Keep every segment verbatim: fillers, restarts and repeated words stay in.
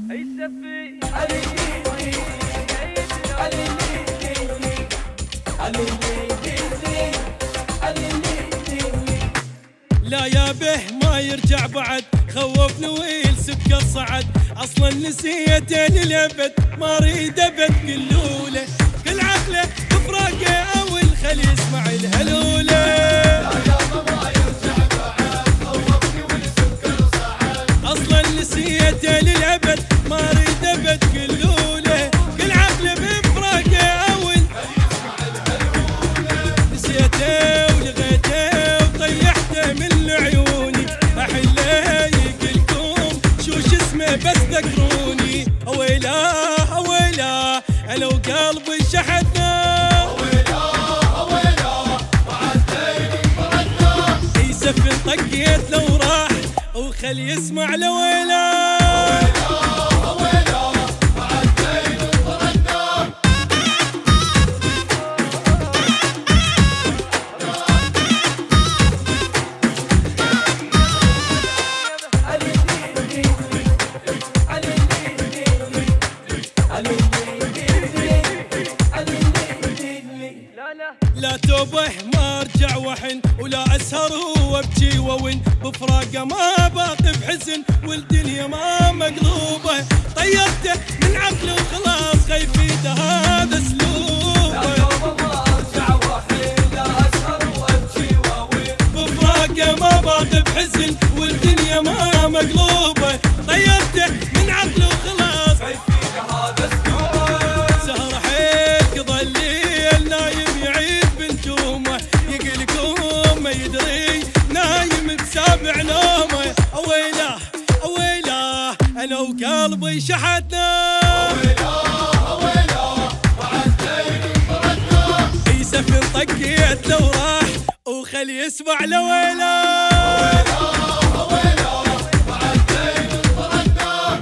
لا يا به ما يرجع بعد، خوفني ويل سكر صعد، اصلا نسيتين الابد ما اريد ابد قلوله، كل عقله بفراقه اول خلي يسمع الهلوله. لا يابا ما يرجع بعد، خوفني ويل سكر صعد، اصلا نسيتين الابد ما اريد ابد قلوله، كل عقله بفراقه اول خلي يسمع الهلوله. نسيته ولغيته وطيحته من عيوني، احله يقلكم شو اسمه بس ذكروني. اويلا اويلا انا وقلبي شحتنا، اويلا اويلا وعدينا انفردنا، يسفن طقيت لو راح وخلي يسمع لويلا. لا توبه ما ارجع وحن، ولا اسهر وابكي وون، بفراقه ما باقي بحزن، والدنيا ما مقلوبه، طيرته من عقله وخلاص خيفيته هذا اسلوبه. لا توبه ما ارجع وحن، لا اسهر وابكي وون، بفراقه ما باقي بحزن، والدنيا ما مقلوبه، طيرته من عقله وخلاص خيفيته هذا اسلوبه. سهر حيل قضى الليل نايم يعيد بنجومه، يقلكم ما يدري نايم بسابع نومه. اويلا اويلا انا وقلبي شحتنا، اويلا اويلا وعدينا انفردنا، يسفن طقيت لو راح وخلي يسمع لويلا. اويلا اويلا وعدينا انفردنا.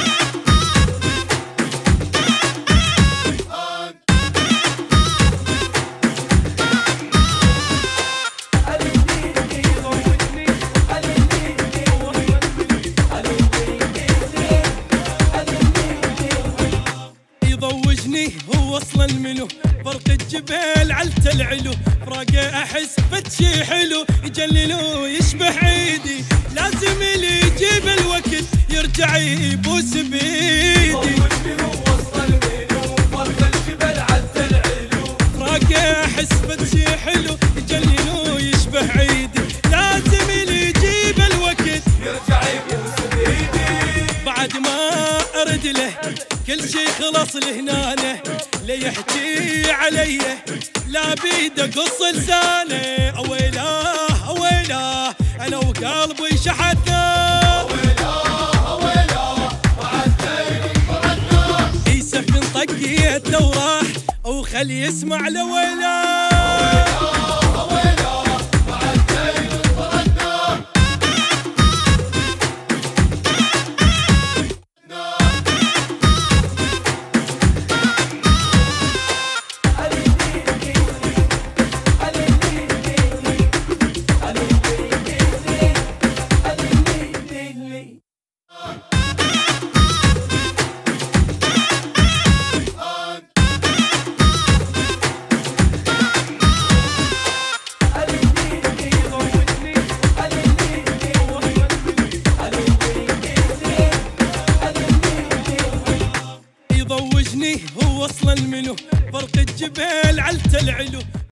يضوجني هو اصلا منو، فرق الجبال علت العلو، فراقه احس فتشي حلو، يجللو يشبه عيدي، لازم اللي يجيب الوقت يرجع يبوس بيدي. ضوجني هو اصلا منو، فرق الجبال علت العلو، فراقه احس فتشي حلو، يجللو يشبه عيدي، لازم اللي يجيب الوقت يرجع يبوس بيدي. بعد ما ارد له كل شي خلص لهنانه، ليحكي علي لا بيده قص لسانه. اويلا اويلا انا وقلبي شحتنا، اويلا اويلا وعدينا انفردنا، يسفن طقيت لو راح وخلي يسمع لويلا. يضوجني هو اصلا منو، فرق الجبال علت العلو.